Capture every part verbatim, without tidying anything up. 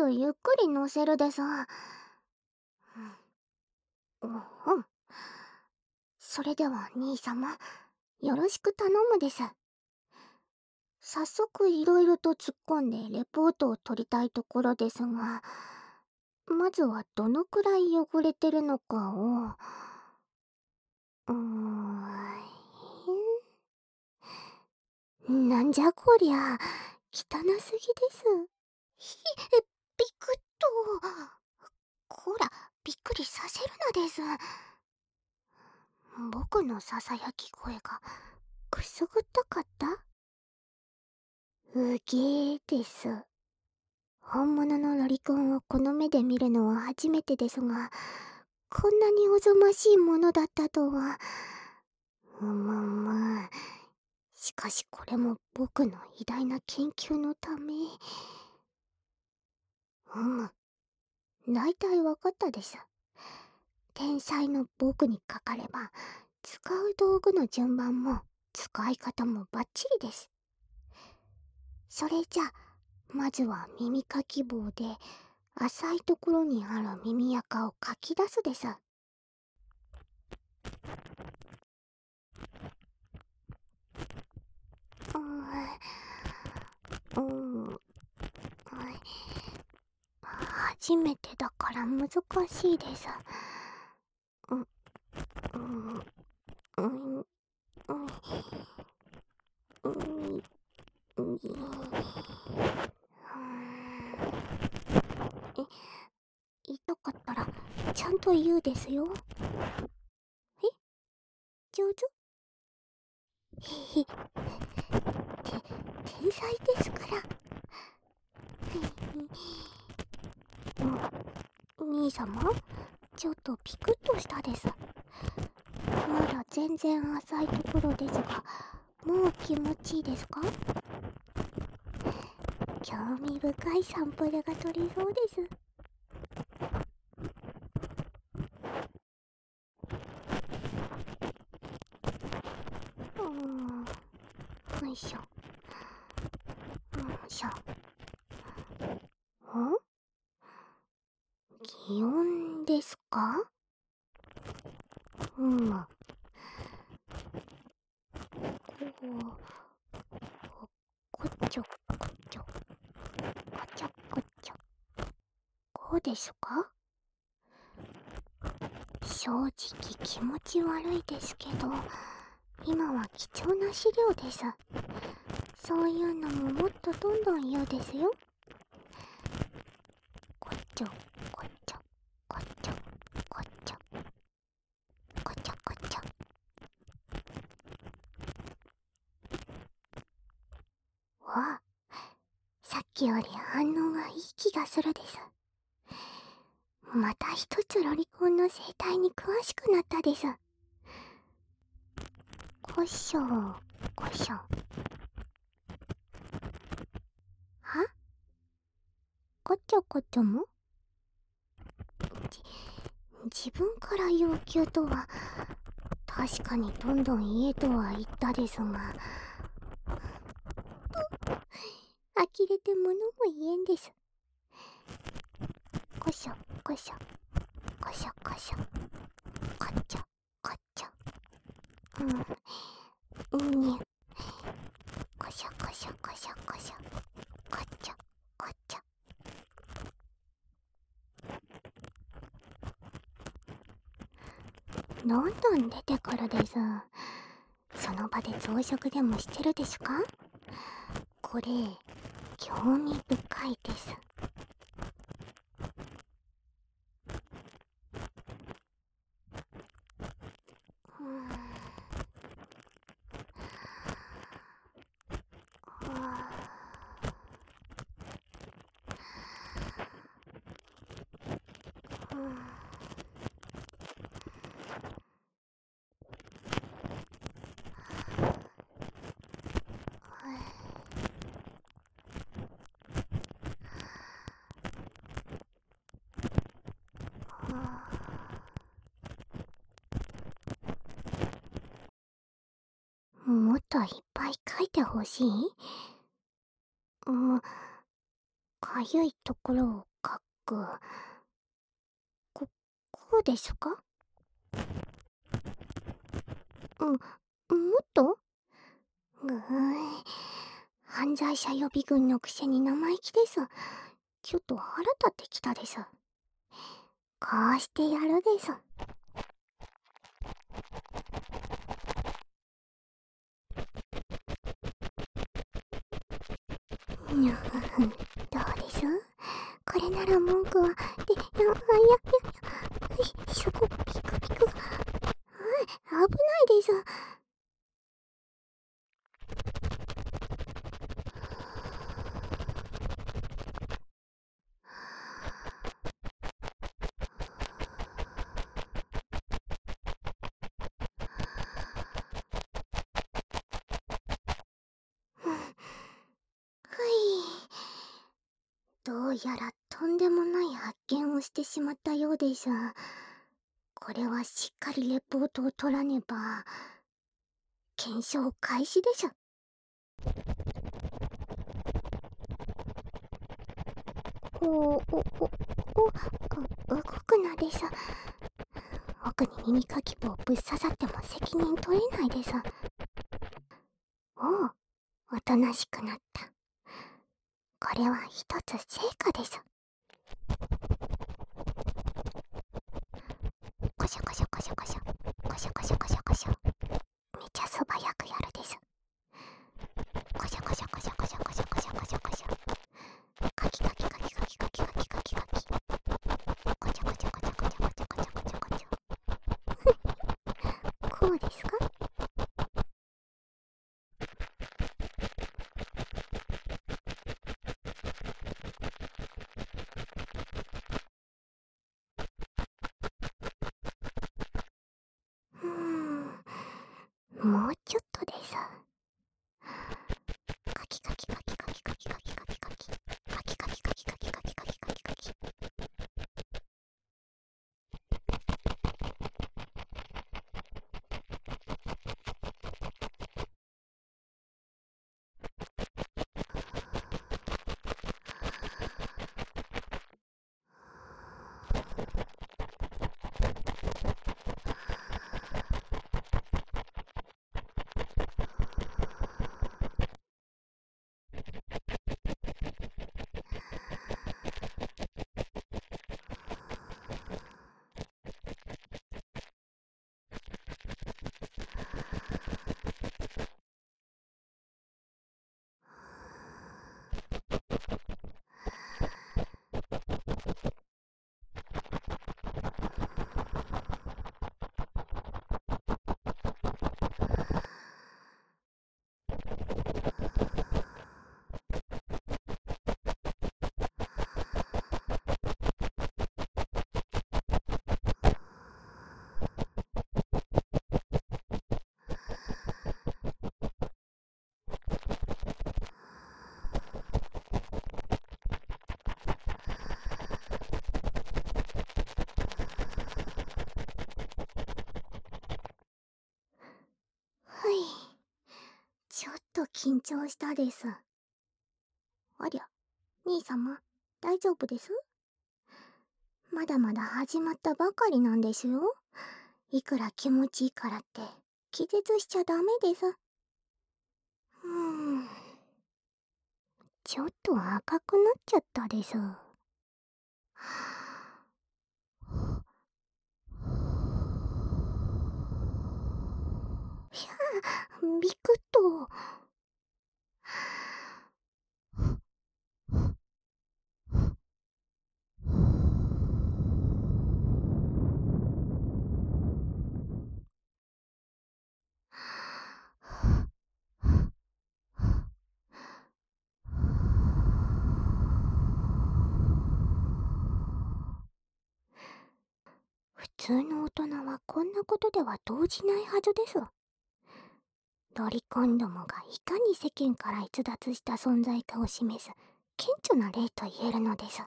とゆっくり乗せるでさ。うん、うん。それでは兄様、よろしく頼むです。早速いろいろと突っ込んでレポートを取りたいところですが、まずはどのくらい汚れてるのかを、うーん、なんじゃこりゃ、汚すぎです。ひ、え、びくっと。こら、びっくりさせるなです。僕のささやき声がくすぐったかった？うげーです。本物のロリコンをこの目で見るのは初めてですが、こんなにおぞましいものだったとは。うむむ。しかしこれも僕の偉大な研究のため。うむ。大体わかったです。天才の僕にかかれば、使う道具の順番も使い方もバッチリです。それじゃ、まずは耳かき棒で浅いところにある耳垢をかき出すです。うーん、うーん、初めてだから難しいです。う、うん、うん、うん、うん、うん、うん、え、痛かったらちゃんと言うですよ。え、上手？へへ、て、天才ですから。うん、兄様、ちょっとピクッとしたです。まだ全然浅いところですが、もう気持ちいいですか？興味深いサンプルが取れそうです。うーん、よいしょ、よいしょ。ん？擬音ですか？うむ。こう、こっちょこっちょ、こちょこちょ。こうですか？正直気持ち悪いですけど、今は貴重な資料です。そういうのももっとどんどん言うですよ。こっちょこっちょこっちょこっちょこちょこちょ。わあ、さっきより反応がいい気がするです。また一つロリコンの生態に詳しくなったです。こしょこしょ。は？こちょこちょも？じ、自分から要求とは、確かにどんどん言えとは言ったですが、呆れて物も言えんです。こしょこしょこしょこしょこっちょこっちょ。うん、にゅこしょこしょこしょこしょこっちょこっちょ。どんどん出てくるです。その場で増殖でもしてるですか？これ興味深いです。うーん、うん、もっといっぱい書いてほしい？うん、かゆいところをく、こ、こうですか？うん、もっと？ぐーい。犯罪者予備軍のくせに生意気です。ちょっと腹立ってきたです。こうしてやるです。にゃふふ、どうですこれなら文句は、で、や、や、や、や、い、そこ、ピクピクが、はい、危ないです。ふん、はい。どうやらとんでもない発見をしてしまったようです。これはしっかりレポートを取らねば。検証開始でしょ。おお、お、お、お、動くなです。奥に耳かき棒ぶっ刺さっても責任取れないです。おお、おとなしくなった。これは一つ成果です。コショコショコショコショ、コショコショコショコショ。めちゃ素早くやるです。コショコショコショコショコショコショコショコショ。カキカキカキカキカキカキカキカキ。コチョコチョコチョコチョコチョコチョコチョコチョ。こうですか？うーん、もうちょっとです。カキカキカキカキカキカキカキカキ。カキカキカキカキカキカキカキカキ。はい。ちょっと緊張したです。ありゃ、兄様、大丈夫です？まだまだ始まったばかりなんですよ。いくら気持ちいいからって、気絶しちゃダメです。うーん。ちょっと赤くなっちゃったです。ひゃー、ビクッと。普通の大人はこんなことでは動じないはずです。ロリコンどもがいかに世間から逸脱した存在かを示す顕著な例と言えるのです。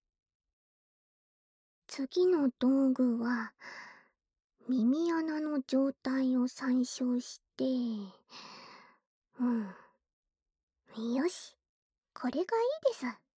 次の道具は、耳穴の状態を参照して、うん。よし、これがいいです。